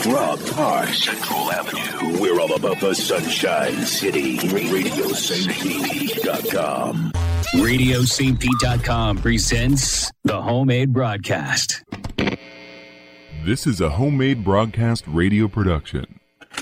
Rock Park, Central Avenue. We're all about the Sunshine City. RadioSaintPete.com. RadioSaintPete.com presents the Homemade Broadcast. This is a Homemade Broadcast radio production.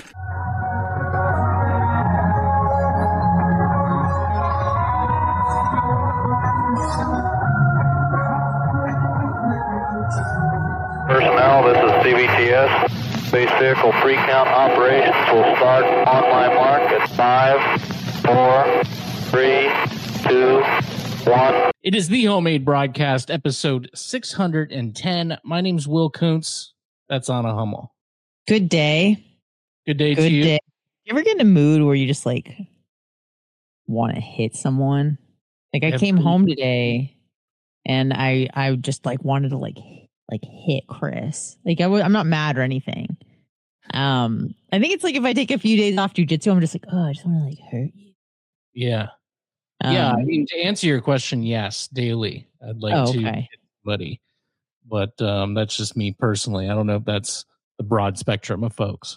Personnel, this is CBTS. Space Vehicle Pre-Count operations will start on my mark at 5, 4, 3, 2, 1. It is the Homemade Broadcast, episode 610. My name's Will Kuntz. That's Anna Hummel. Good day. Good day to you. Day. You ever get in a mood where you just like want to hit someone? Like I came home today and I just like wanted to like hit Chris. Like I'm not mad or anything. I think it's like if I take a few days off jujitsu, I'm just like, oh, I just want to like hurt you. Yeah. Yeah. I mean, to answer your question, yes, daily. I'd like to hit somebody. But that's just me personally. I don't know if that's the broad spectrum of folks.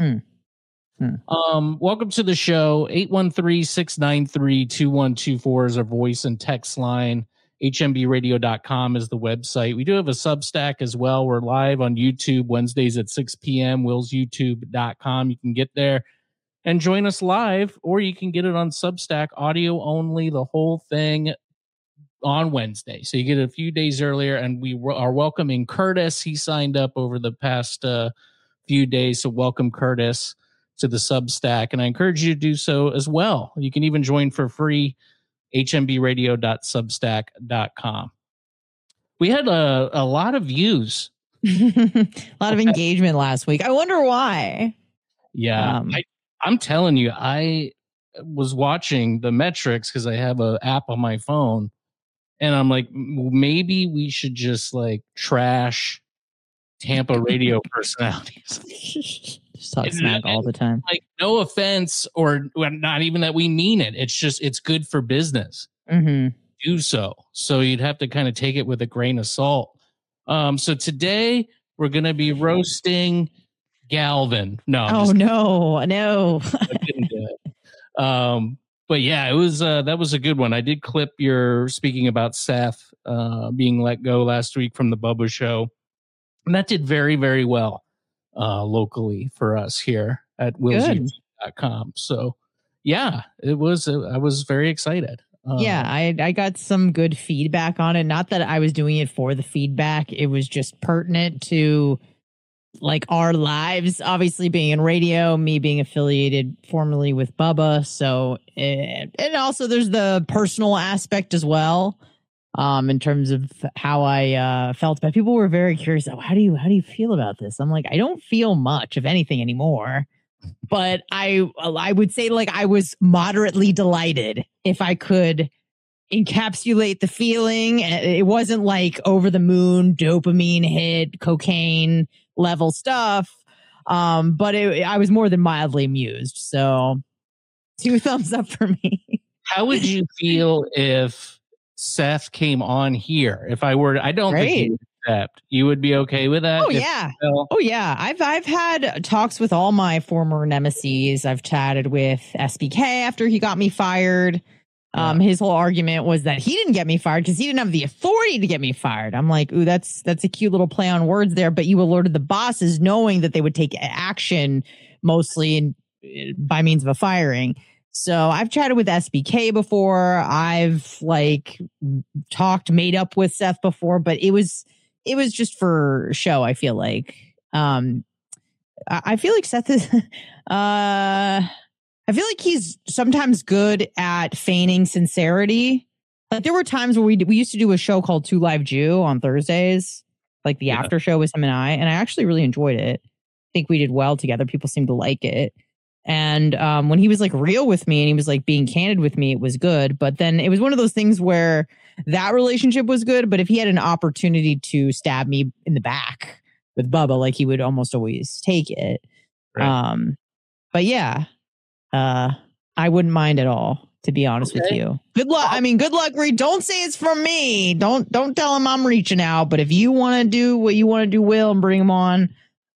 Welcome to the show. 813-693-2124 is our voice and text line. HMBradio.com is the website. We do have a Substack as well. We're live on YouTube Wednesdays at 6 p.m. WillsYouTube.com. You can get there and join us live, or you can get it on Substack, audio only, the whole thing on Wednesday. So you get it a few days earlier, and we are welcoming Curtis. He signed up over the past few days, so welcome Curtis to the Substack, and I encourage you to do so as well. You can even join for free. hmbradio.substack.com. We had a lot of views. A lot of engagement last week. I wonder why. Yeah. I'm telling you, I was watching the metrics because I have an app on my phone, and I'm like, maybe we should just like trash Tampa radio personalities. Just talk smack all the time. Like, no offense, or not even that we mean it. It's just, it's good for business. Mm-hmm. Do so. So you'd have to kind of take it with a grain of salt. So today we're going to be roasting Galvin. No. No. I didn't do it. But yeah, it was that was a good one. I did clip your speaking about Seth being let go last week from the Bubba Show, and that did very, very well locally for us here at WillsYouTube.com. So yeah, it was. I was very excited. Yeah, I got some good feedback on it. Not that I was doing it for the feedback. It was just pertinent to like our lives, obviously being in radio, me being affiliated formerly with Bubba. So, and also there's the personal aspect as well, in terms of how I felt. But people were very curious. Oh, how do you feel about this? I'm like, I don't feel much of anything anymore. But I would say like I was moderately delighted if I could encapsulate the feeling. It wasn't like over the moon, dopamine hit, cocaine level stuff. But I was more than mildly amused. So 2 thumbs up for me. How would you feel if Seth came on here? If I were, I don't think he would accept. You would be okay with that? Oh yeah. I've had talks with all my former nemesis. I've chatted with SBK after he got me fired. His whole argument was that he didn't get me fired because he didn't have the authority to get me fired. I'm like, ooh, that's a cute little play on words there. But you alerted the bosses knowing that they would take action mostly by means of a firing. So I've chatted with SBK before. I've like made up with Seth before, but it was just for show. I feel like, I feel like Seth is, I feel like he's sometimes good at feigning sincerity. Like there were times where we used to do a show called Two Live Jew on Thursdays, like the after show with him and I actually really enjoyed it. I think we did well together. People seemed to like it. And when he was like real with me and he was like being candid with me, it was good. But then it was one of those things where that relationship was good. But if he had an opportunity to stab me in the back with Bubba, like he would almost always take it. Right. But yeah, I wouldn't mind at all, to be honest with you. Good luck. I mean, good luck, Reed. Don't say it's from me. Don't tell him I'm reaching out. But if you want to do what you want to do, Will, and bring him on,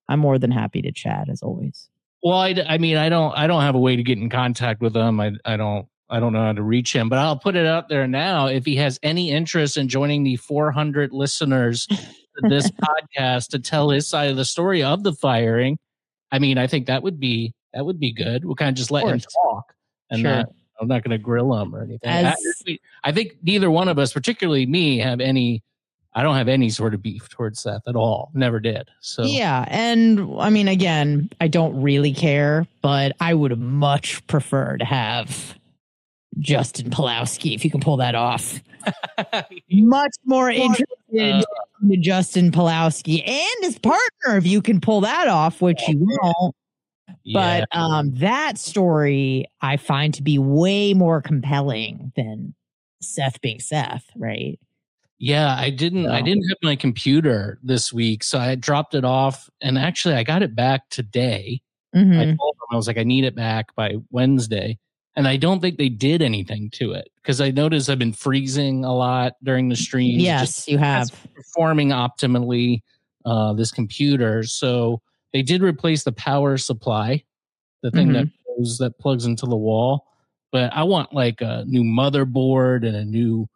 I'm more than happy to chat as always. Well, I mean, I don't have a way to get in contact with him. I don't know how to reach him, but I'll put it out there now. If he has any interest in joining the 400 listeners to this podcast to tell his side of the story of the firing, I mean, I think that would be good. We'll kind of just let him talk, and Sure. I'm not going to grill him or anything. As- I think neither one of us, particularly me, I don't have any sort of beef towards Seth at all. Never did. So Yeah, and I mean, again, I don't really care, but I would much prefer to have Justin Pulowski, if you can pull that off. Much more interested in Justin Pulowski and his partner, if you can pull that off, which you won't. yeah. But that story I find to be way more compelling than Seth being Seth, right? Yeah, I didn't have my computer this week, so I dropped it off, and actually I got it back today. Mhm. I told them, I was like, I need it back by Wednesday. And I don't think they did anything to it because I noticed I've been freezing a lot during the stream. Yes, you have. Performing optimally, this computer. So they did replace the power supply, the thing that plugs into the wall. But I want like a new motherboard and a new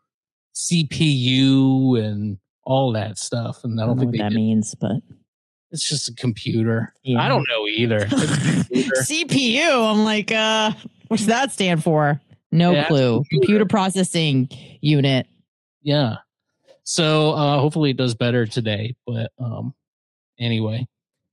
CPU and all that stuff. And I don't think what they that did. means, but It's just a computer. Yeah. I don't know either. It's a computer. CPU. I'm like, what's that stand for? No Yeah, clue. Computer processing unit. Yeah. So hopefully it does better today. But anyway,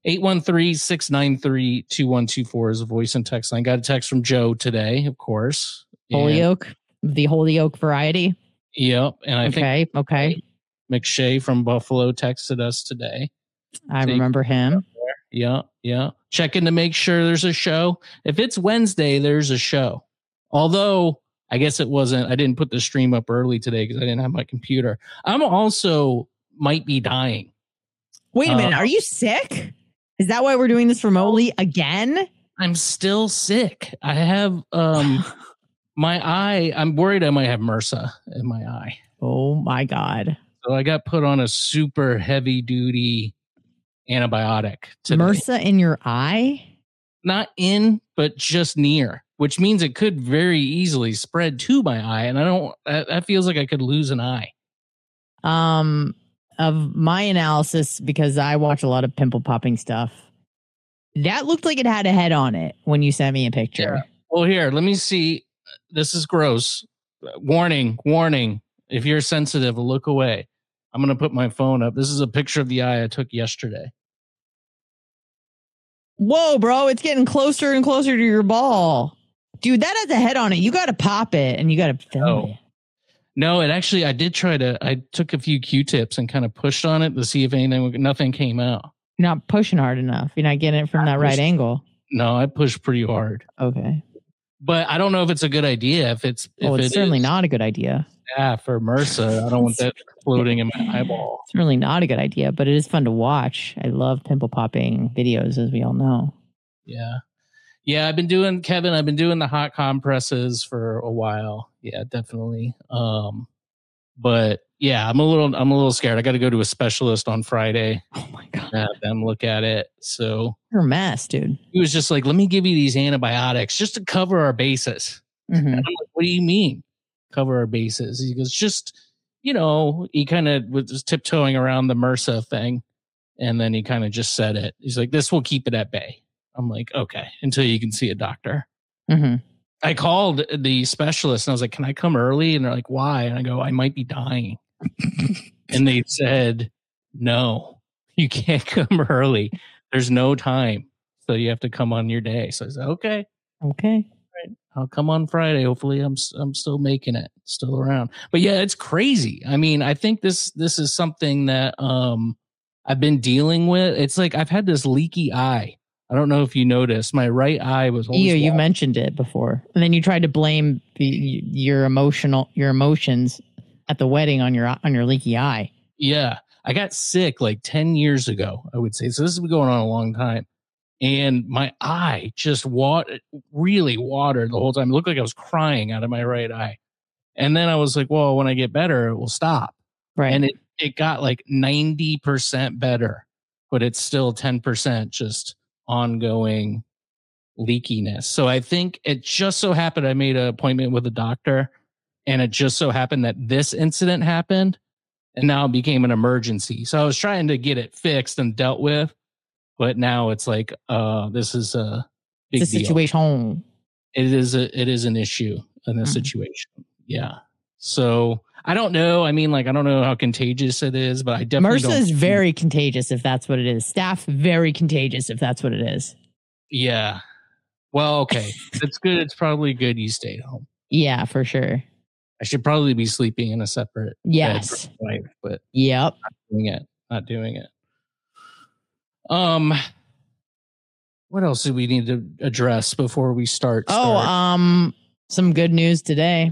813-693-2124 is a voice and text line. Got a text from Joe today, of course. Holyoke, the Holyoke variety. Yep. And I think Okay. McShay from Buffalo texted us today. I remember him. Yeah. Checking to make sure there's a show. If it's Wednesday, there's a show. Although I guess it wasn't. I didn't put the stream up early today because I didn't have my computer. I'm also might be dying. Wait a minute. Are you sick? Is that why we're doing this remotely again? I'm still sick. I have my eye. I'm worried I might have MRSA in my eye. Oh my God. So I got put on a super heavy duty antibiotic today. MRSA in your eye? Not in, but just near, which means it could very easily spread to my eye. And that feels like I could lose an eye. Of my analysis, because I watch a lot of pimple popping stuff, that looked like it had a head on it when you sent me a picture. Yeah. Well, here, let me see. This is gross. Warning. If you're sensitive, look away. I'm going to put my phone up. This is a picture of the eye I took yesterday. Whoa, bro, it's getting closer and closer to your ball. Dude, that has a head on it. You got to pop it and you got to film it. No, it actually, I took a few Q-tips and kind of pushed on it to see if nothing came out. You're not pushing hard enough. You're not getting it from that right angle. No, I pushed pretty hard. Okay. But I don't know if it's a good idea. If it's certainly not a good idea. Yeah, for MRSA, I don't want that floating in my eyeball. It's really not a good idea, but it is fun to watch. I love pimple popping videos, as we all know. Yeah, I've been doing the hot compresses for a while. Yeah, definitely. But yeah, I'm a little scared. I got to go to a specialist on Friday. Oh my God. Have them look at it. So You're a mess, dude. he was just like, let me give you these antibiotics just to cover our bases. Mhm. And I'm like, what do you mean cover our bases? He goes, just, he kind of was tiptoeing around the MRSA thing. And then he kind of just said it. He's like, this will keep it at bay. I'm like, okay, until you can see a doctor. Mm-hmm. I called the specialist and I was like, can I come early? And they're like, why? And I go, I might be dying. And they said, no, you can't come early. There's no time. So you have to come on your day. So I said, okay. Okay. I'll come on Friday. Hopefully I'm still making it, still around. But yeah, it's crazy. I mean, I think this is something that I've been dealing with. It's like I've had this leaky eye. I don't know if you noticed. My right eye was always You mentioned it before. And then you tried to blame your emotions at the wedding on your leaky eye. Yeah. I got sick like 10 years ago, I would say. So this has been going on a long time. And my eye just really watered the whole time. It looked like I was crying out of my right eye. And then I was like, well, when I get better, it will stop. Right. And it got like 90% better. but it's still 10% just ongoing leakiness. So I think it just so happened I made an appointment with a doctor, and it just so happened that this incident happened, and now it became an emergency. So I was trying to get it fixed and dealt with, but now it's like, this is a big It's a situation. It is an issue in this situation. Yeah. So I don't know. I mean, like, I don't know how contagious it is, but I definitely MRSA is very contagious if that's what it is. Staph, very contagious if that's what it is. Yeah. Well, okay. It's good. It's probably good you stayed home. Yeah, for sure. I should probably be sleeping in a separate Yes. bed for my wife, but Yep. not doing it. What else do we need to address before we start? Some good news today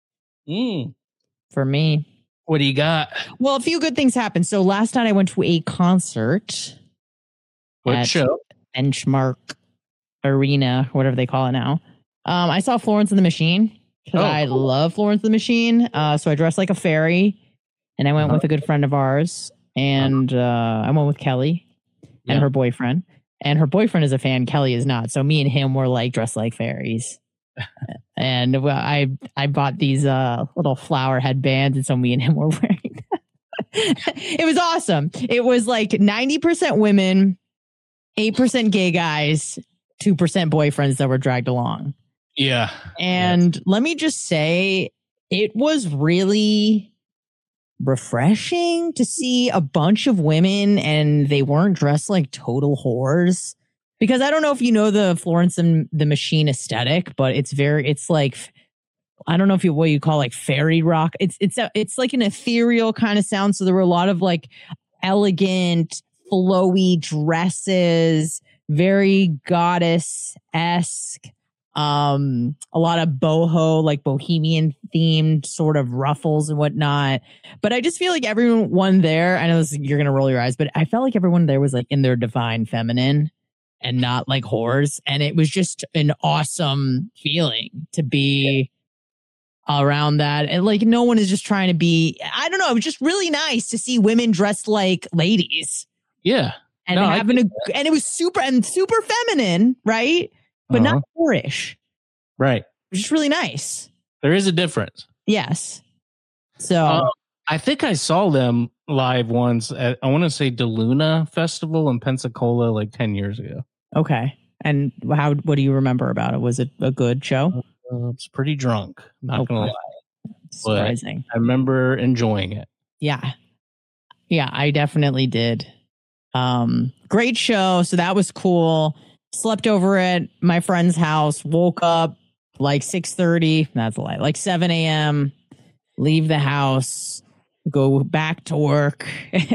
for me. What do you got? Well, a few good things happened. So last night I went to a concert. What show? Benchmark Arena, whatever they call it now. I saw Florence and the Machine because I love Florence and the Machine. So I dressed like a fairy, and I went with a good friend of ours, and I went with Kelly and her boyfriend. And her boyfriend is a fan. Kelly is not. So me and him were like dressed like fairies. And I bought these little flower headbands, and so me and him were wearing them. It was awesome. It was like 90% women, 8% gay guys, 2% boyfriends that were dragged along. Yeah. And let me just say, it was really refreshing to see a bunch of women and they weren't dressed like total whores. Because I don't know if you know the Florence and the Machine aesthetic, but it's like, I don't know what you call like fairy rock. It's like an ethereal kind of sound. So there were a lot of like elegant, flowy dresses, very goddess-esque. A lot of boho, like bohemian themed sort of ruffles and whatnot. But I just feel like everyone there, I know you're going to roll your eyes, but I felt like everyone there was like in their divine feminine and not like whores. And it was just an awesome feeling to be around that. And like, no one is just trying to be, I don't know. It was just really nice to see women dressed like ladies. Yeah. And and it was super feminine, right? But not whorish. Right. It's just really nice. There is a difference. Yes. So I think I saw them live once at, I want to say, DeLuna Festival in Pensacola like 10 years ago. Okay. And what do you remember about it? Was it a good show? I was pretty drunk. Not going to lie. Surprising. But I remember enjoying it. Yeah. Yeah, I definitely did. Great show. So that was cool. Slept over at my friend's house, woke up like 6:30. That's a lie. Like 7 a.m. Leave the house, go back to work.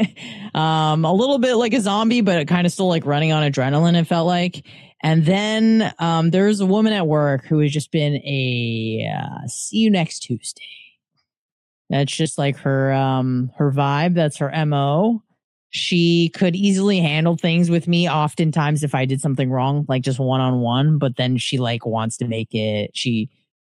A little bit like a zombie, but kind of still like running on adrenaline, it felt like. And then there's a woman at work who has just been see you next Tuesday. That's just like her vibe. That's her MO. She could easily handle things with me oftentimes if I did something wrong, like just one-on-one, but then she like wants to make it, she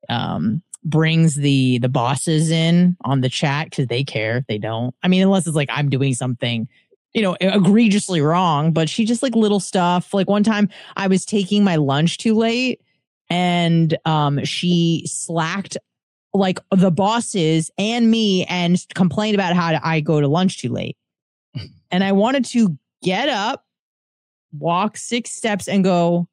brings the bosses in on the chat because they care. They don't. I mean, unless it's like I'm doing something, egregiously wrong, but she just like little stuff. Like one time I was taking my lunch too late and she slacked like the bosses and me and complained about how I go to lunch too late. And I wanted to get up, walk 6 steps and go,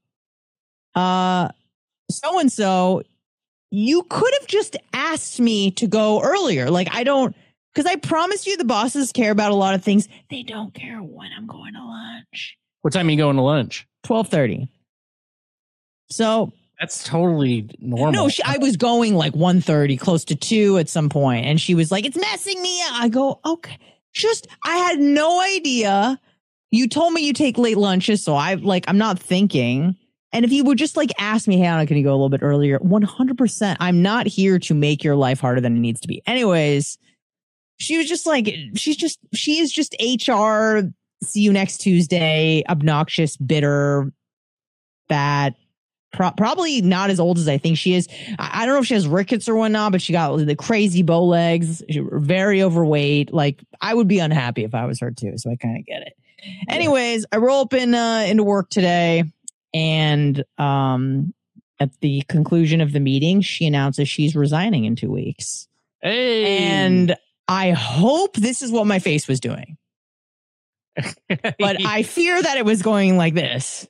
so-and-so, you could have just asked me to go earlier. Like, because I promise you the bosses care about a lot of things. They don't care when I'm going to lunch. What time are you going to lunch? 12:30. So that's totally normal. No, I was going like 1:30, close to 2 at some point. And she was like, it's messing me up. I go, okay. I had no idea. You told me you take late lunches, so I'm not thinking. And if you would just like ask me, hey, Anna, can you go a little bit earlier? 100%. I'm not here to make your life harder than it needs to be. Anyways, she was just like, she is just HR. See you next Tuesday. Obnoxious, bitter, fat. Probably not as old as I think she is. I don't know if she has rickets or whatnot, but she got the crazy bow legs. She was very overweight. Like, I would be unhappy if I was her too. So I kind of get it. Anyways, I roll up into work today, and at the conclusion of the meeting, she announces she's resigning in 2 weeks. Hey. And I hope this is what my face was doing. But I fear that it was going like this.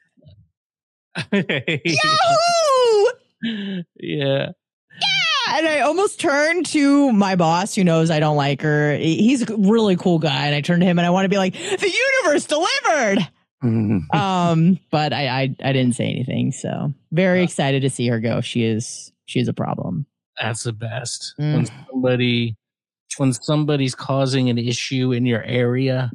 Yahoo! Yeah. And I almost turned to my boss, who knows I don't like her. He's a really cool guy. And I turned to him and I want to be like, the universe delivered. But I didn't say anything. So very excited to see her go. She is a problem. That's the best. When somebody's causing an issue in your area.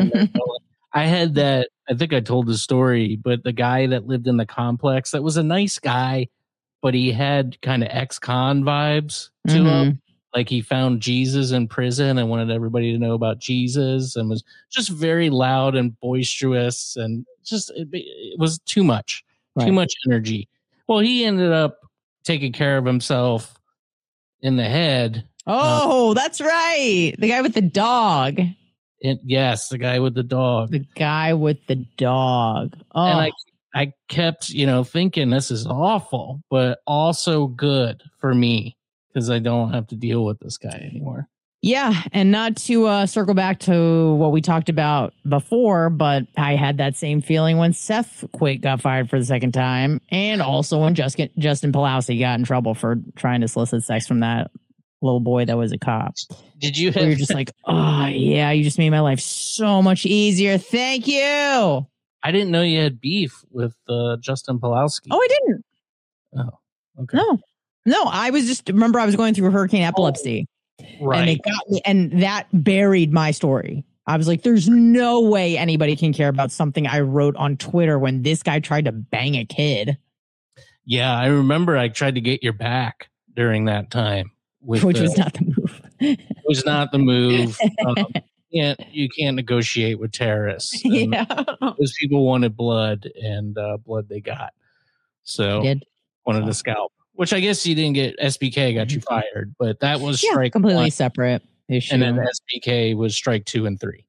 I had that, I think I told the story, but the guy that lived in the complex, that was a nice guy, but he had kind of ex-con vibes to him. Like he found Jesus in prison and wanted everybody to know about Jesus, and was just very loud and boisterous, and just it was too much, too much energy. Well, he ended up taking care of himself in the head. Oh, that's right. The guy with the dog. Yes, the guy with the dog. The guy with the dog. Oh. And I kept, thinking this is awful, but also good for me because I don't have to deal with this guy anymore. Yeah, and not to circle back to what we talked about before, but I had that same feeling when Seth got fired for the second time, and also when Justin Pawlowski got in trouble for trying to solicit sex from that little boy that was a cop. Did you? You're just like, oh yeah, you just made my life so much easier. Thank you. I didn't know you had beef with Justin Pawlowski. Oh, I didn't. Oh, okay. No. I was just remember I was going through hurricane epilepsy, right? And they got me, and that buried my story. I was like, "There's no way anybody can care about something I wrote on Twitter when this guy tried to bang a kid." Yeah, I remember I tried to get your back during that time. Which was not the move. It was not the move. You can't negotiate with terrorists. Yeah. Those people wanted blood, and blood they got. So wanted a scalp, which I guess you didn't get. SBK got you fired, but that was strike completely one, separate issue. And then SBK was strike 2 and 3.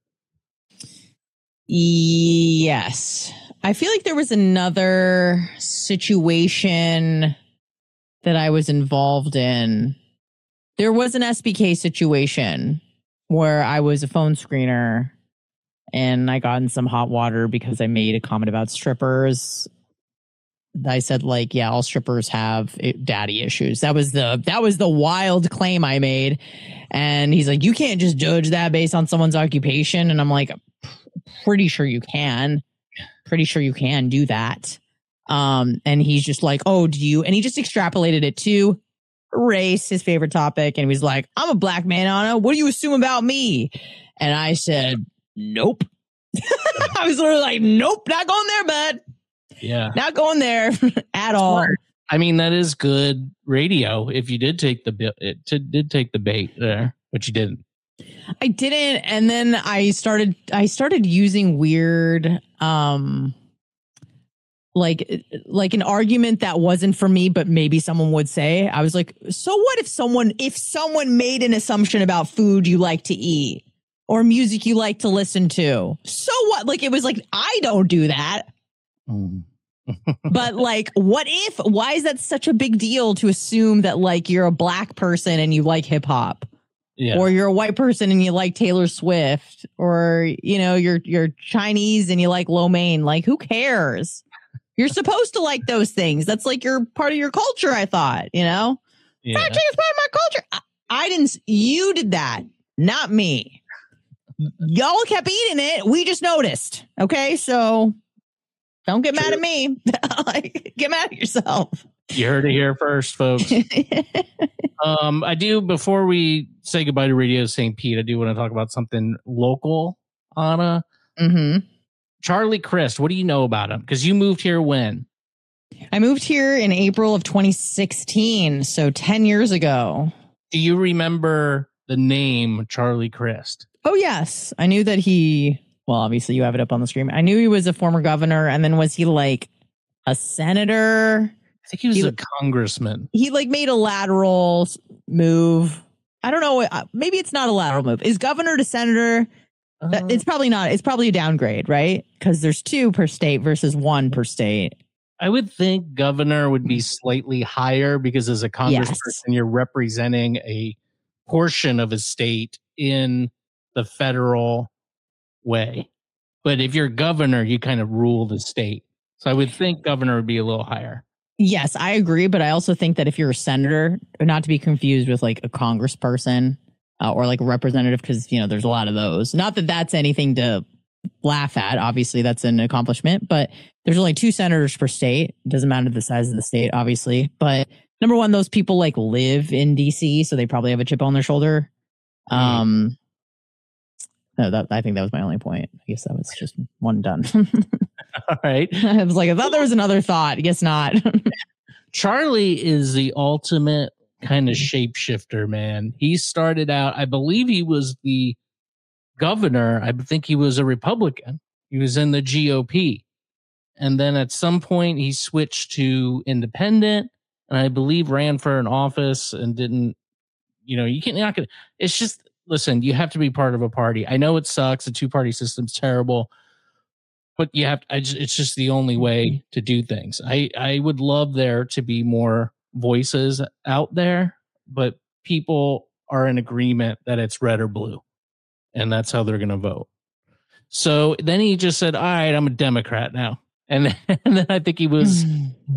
Yes. I feel like there was another situation that I was involved in. There was an SBK situation where I was a phone screener and I got in some hot water because I made a comment about strippers. I said, like, yeah, all strippers have daddy issues. That was the wild claim I made. And he's like, you can't just judge that based on someone's occupation. And I'm like, pretty sure you can. Pretty sure you can do that. And he's just like, oh, do you? And he just extrapolated it to race, his favorite topic. And he was like, I'm a black man, Anna. What do you assume about me? And I said, nope. I was literally like, nope, not going there, bud. Yeah. Not going there at all. I mean, that is good radio if you did take the bait there, but you didn't. I didn't. And then I started using weird, like an argument that wasn't for me, but maybe someone would say. I was like, so what if someone made an assumption about food you like to eat or music you like to listen to? So what? Like, it was like, I don't do that. But like, why is that such a big deal to assume that like you're a black person and you like hip hop? Yeah. Or you're a white person and you like Taylor Swift, or, you're Chinese and you like lo mein. Like, who cares? You're supposed to like those things. That's like your part of your culture, I thought, Yeah. Fried chicken is part of my culture. I didn't. You did that, not me. Y'all kept eating it. We just noticed. Okay, so don't get mad at me. Get mad at yourself. You heard it here first, folks. I do, before we say goodbye to Radio St. Pete, I do want to talk about something local, Anna. Mm-hmm. Charlie Crist, what do you know about him? Because you moved here when? I moved here in April of 2016, so 10 years ago. Do you remember the name Charlie Crist? Oh, yes. I knew that well, obviously you have it up on the screen. I knew he was a former governor, and then was he like a senator? I think he was a congressman. He like made a lateral move. I don't know. Maybe it's not a lateral move. Is governor to senator It's probably not. It's probably a downgrade, right? Because there's 2 per state versus 1 per state. I would think governor would be slightly higher because as a congressperson, you're representing a portion of a state in the federal way. But if you're governor, you kind of rule the state. So I would think governor would be a little higher. Yes, I agree. But I also think that if you're a senator, not to be confused with like a congressperson or like a representative, because, you know, there's a lot of those. Not that that's anything to laugh at. Obviously, that's an accomplishment. But there's only 2 senators per state. It doesn't matter the size of the state, obviously. But number one, those people like live in DC, so they probably have a chip on their shoulder. No, I think that was my only point. I guess that was just one done. All right. I was like, I thought there was another thought. I guess not. Charlie is the ultimate kind of shapeshifter, man. He started out, I believe he was the governor. I think he was a Republican. He was in the GOP. And then at some point he switched to independent and I believe ran for an office and didn't, you know, you're not going to, it's just, listen, you have to be part of a party. I know it sucks. The 2-party system's terrible, but you have, it's just the only way to do things. I would love there to be more voices out there, but people are in agreement that it's red or blue, and that's how they're going to vote. So then he just said, all right, I'm a Democrat now. And then I think he was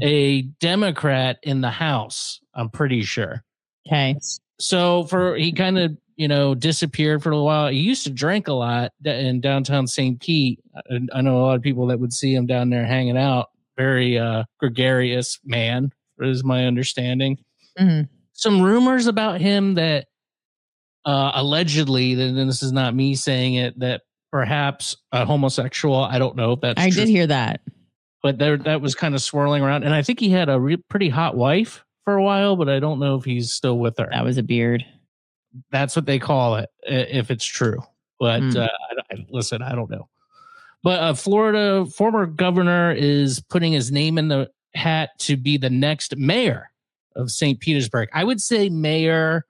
a Democrat in the House, I'm pretty sure. Okay. So he kind of, you know, disappeared for a while. He used to drink a lot in downtown St. Pete. I know a lot of people that would see him down there hanging out. Very gregarious man, is my understanding. Mm-hmm. Some rumors about him that allegedly, and this is not me saying it, that perhaps a homosexual. I don't know if that's I true. did hear that. But that was kind of swirling around. And I think he had a pretty hot wife for a while, but I don't know if he's still with her. That was a beard. That's what they call it, if it's true. But listen, I don't know. But Florida former governor is putting his name in the hat to be the next mayor of St. Petersburg. I would say mayor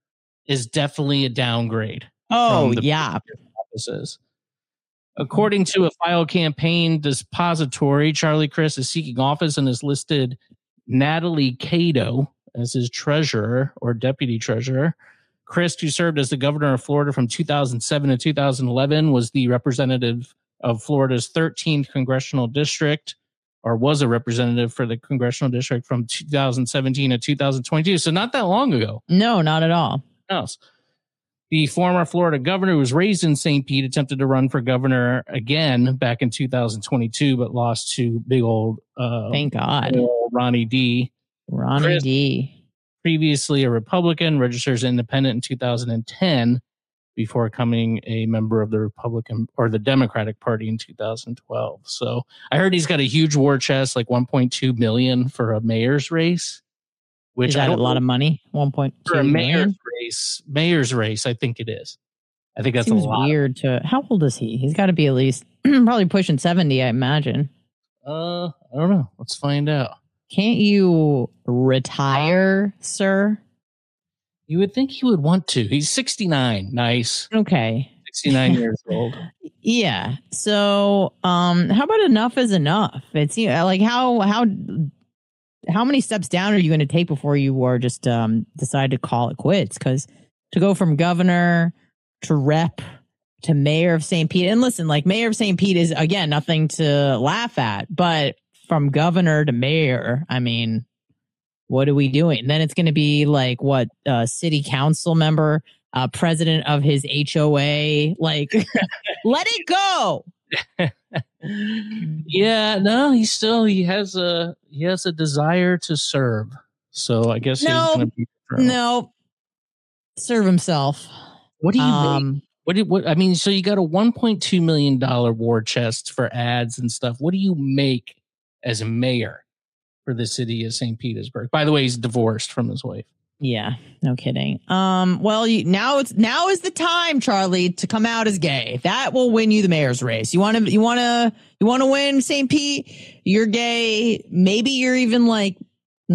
is definitely a downgrade. Oh, yeah. Offices. According to a file campaign depository, Charlie Crist is seeking office and has listed Natalie Cato as his treasurer or deputy treasurer. Crist, who served as the governor of Florida from 2007 to 2011, was the representative of Florida's 13th congressional district, or was a representative for the congressional district from 2017 to 2022. So not that long ago. No, not at all. Else. The former Florida governor who was raised in St. Pete attempted to run for governor again back in 2022, but lost to big old thank God, Ronnie D. Ronnie D. Previously a Republican, registered as independent in 2010 before becoming a member of the Republican or the Democratic Party in 2012. So I heard he's got a huge war chest, like $1.2 million for a mayor's race. Which is that a lot of money? 1.2 for a million? Mayor's race, I think it is. I think that's Seems a lot. Weird to. How old is he? He's got to be at least probably pushing 70, I imagine. I don't know. Let's find out. Can't you retire, sir? You would think he would want to. He's 69. Nice. Okay. 69 years old. Yeah. So, how about enough is enough? It's like how many steps down are you going to take before you are just decide to call it quits? Because to go from governor to rep to mayor of St. Pete, and listen, like mayor of St. Pete is again nothing to laugh at, but from governor to mayor, I mean, what are we doing? Then it's going to be like what city council member, president of his HOA, like let it go. Yeah, no, he has a desire to serve. So I guess he's going to be serve himself. What do you make? What I mean, so you got a $1.2 million war chest for ads and stuff. What do you make as a mayor for the city of St. Petersburg? By the way, he's divorced from his wife. Yeah, no kidding. Well, now is the time, Charlie, to come out as gay. That will win you the mayor's race. You want to win St. Pete? You're gay. Maybe you're even like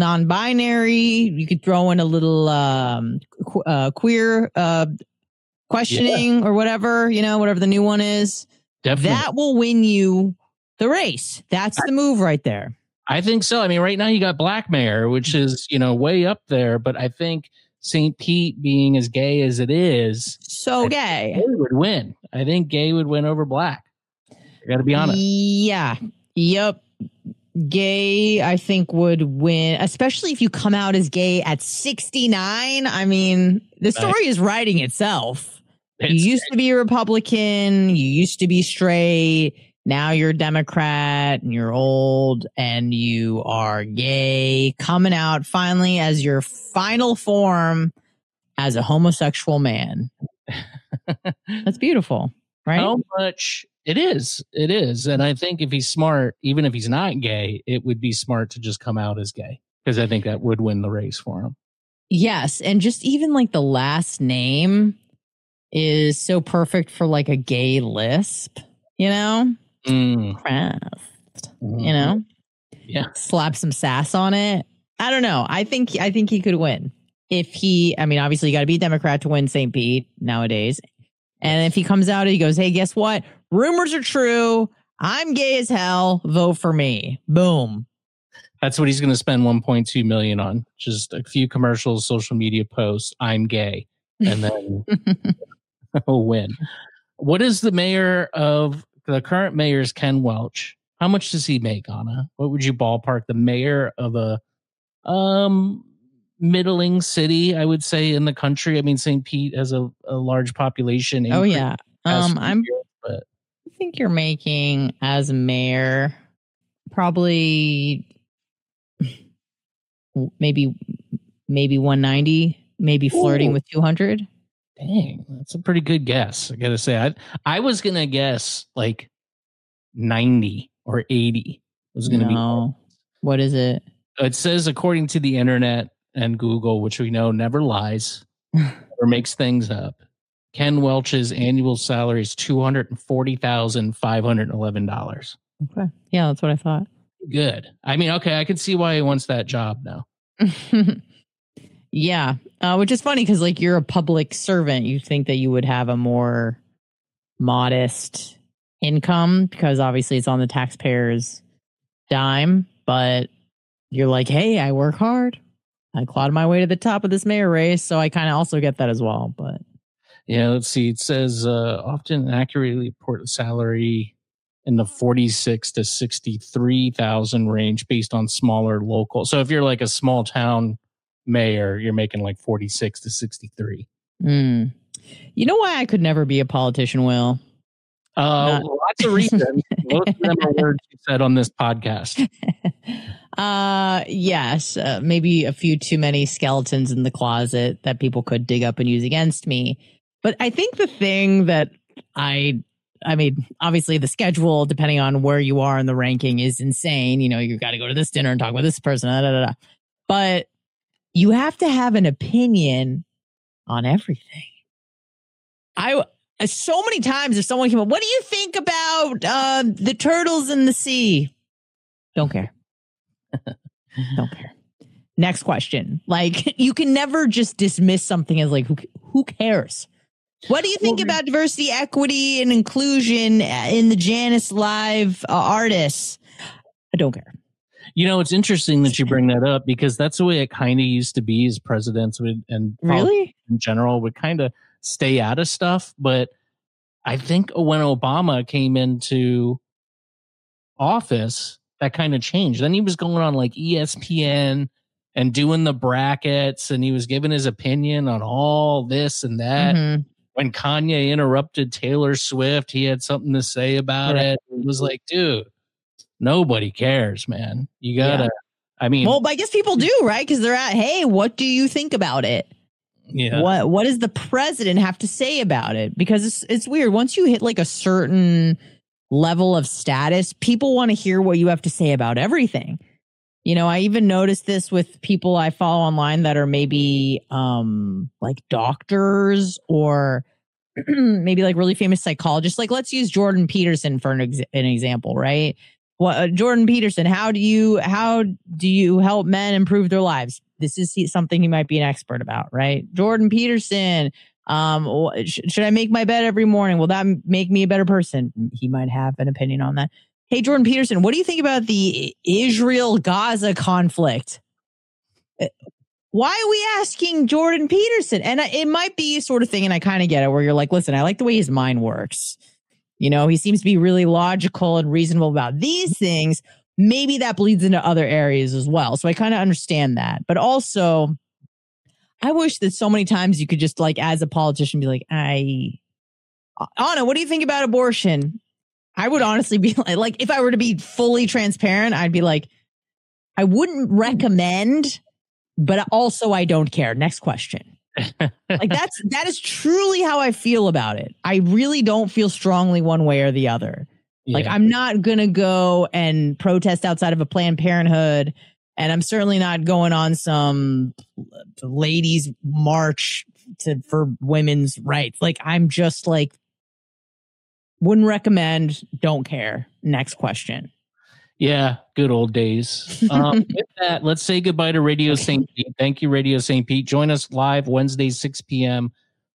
non-binary. You could throw in a little queer questioning or whatever, whatever the new one is. Definitely. That will win you the race. That's the move right there. I think so. I mean, right now you got Black Mayor, which is, way up there. But I think St. Pete, being as gay as it is, gay would win. I think gay would win over Black. I got to be honest. Yeah. Yep. Gay, I think, would win, especially if you come out as gay at 69. I mean, the story is writing itself. You used to be a Republican. You used to be straight. Now you're a Democrat and you're old and you are gay, coming out finally as your final form as a homosexual man. That's beautiful, right? How much it is. And I think if he's smart, even if he's not gay, it would be smart to just come out as gay, because I think that would win the race for him. Yes. And just even like the last name is so perfect for like a gay lisp, Kraft, Yeah. Slap some sass on it. I don't know. I think he could win obviously you got to be a Democrat to win St. Pete nowadays. And if he comes out and he goes, hey, guess what? Rumors are true. I'm gay as hell. Vote for me. Boom. That's what he's going to spend $1.2 million on. Just a few commercials, social media posts. I'm gay. And then he'll win. What is the current mayor's Ken Welch? How much does he make, Anna? What would you ballpark the mayor of a middling city, I would say, in the country? I mean, St. Pete has a large population. Oh, yeah. I think you're making as a mayor probably maybe 190, maybe flirting with 200. Dang, that's a pretty good guess. I gotta say, I was gonna guess like 90 or 80 was gonna be. What is it? It says, according to the internet and Google, which we know never lies or makes things up, Ken Welch's annual salary is $240,511. Okay. Yeah, that's what I thought. Good. I mean, okay, I can see why he wants that job now. Yeah. Which is funny because, like, you're a public servant. You think that you would have a more modest income because obviously it's on the taxpayer's dime. But you're like, hey, I work hard. I clawed my way to the top of this mayor race. So I kind of also get that as well. But yeah, let's see. It says often accurately report the salary in the 46 to 63,000 range based on smaller local. So if you're like a small town mayor, you're making like 46 to 63. You know why I could never be a politician, Will? Lots of reasons. Most of them are words you said on this podcast. Yes, maybe a few too many skeletons in the closet that people could dig up and use against me. But I think the thing that I mean, obviously the schedule, depending on where you are in the ranking, is insane. You know, you've got to go to this dinner and talk with this person. But you have to have an opinion on everything. So many times if someone came up, what do you think about the turtles in the sea? Don't care. Don't care. Next question. Like, you can never just dismiss something as like, who cares? What do you think about diversity, equity, and inclusion in the Janice Live artists? I don't care. You know, it's interesting that you bring that up because that's the way it kind of used to be as presidents and really in general would kind of stay out of stuff. But I think when Obama came into office, that kind of changed. Then he was going on like ESPN and doing the brackets, and he was giving his opinion on all this and that. Mm-hmm. When Kanye interrupted Taylor Swift, he had something to say about it. It was like, dude, nobody cares, man. You gotta, I mean. Well, I guess people do, right? Because they're at, hey, what do you think about it? Yeah. What does the president have to say about it? Because it's weird. Once you hit like a certain level of status, people want to hear what you have to say about everything. You know, I even noticed this with people I follow online that are maybe like doctors or maybe like really famous psychologists. Like, let's use Jordan Peterson for an example, right? Jordan Peterson, how do you help men improve their lives? This is something he might be an expert about, right? Jordan Peterson, Should I make my bed every morning? Will that make me a better person? He might have an opinion on that. Hey, Jordan Peterson, what do you think about the Israel-Gaza conflict? Why are we asking Jordan Peterson? And it might be a sort of thing, and I kind of get it, where you're like, listen, I like the way his mind works. You know, he seems to be really logical and reasonable about these things. Maybe that bleeds into other areas as well. So I kind of understand that. But also, I wish that so many times you could just, like, as a politician, be like, Anna, what do you think about abortion? I would honestly be like, if I were to be fully transparent, I'd be like, I wouldn't recommend, but also I don't care. Next question. Like that is truly how I feel about it. I really don't feel strongly one way or the other. Yeah. Like, I'm not going to go and protest outside of a Planned Parenthood, and I'm certainly not going on some ladies' march for women's rights. Like, I'm just like, wouldn't recommend, don't care. Next question. Yeah, good old days. With that, let's say goodbye to Radio St. Pete. Thank you, Radio St. Pete. Join us live Wednesdays, 6 p.m.,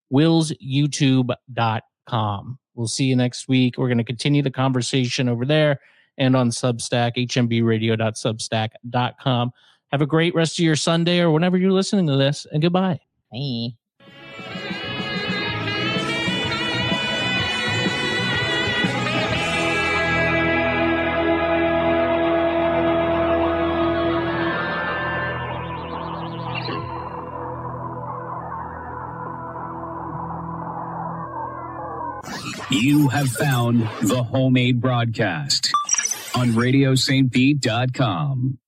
willsyoutube.com. We'll see you next week. We're going to continue the conversation over there and on Substack, hmbradio.substack.com. Have a great rest of your Sunday or whenever you're listening to this, and goodbye. Bye. You have found the Homemade Broadcast on RadioSt.Pete.com.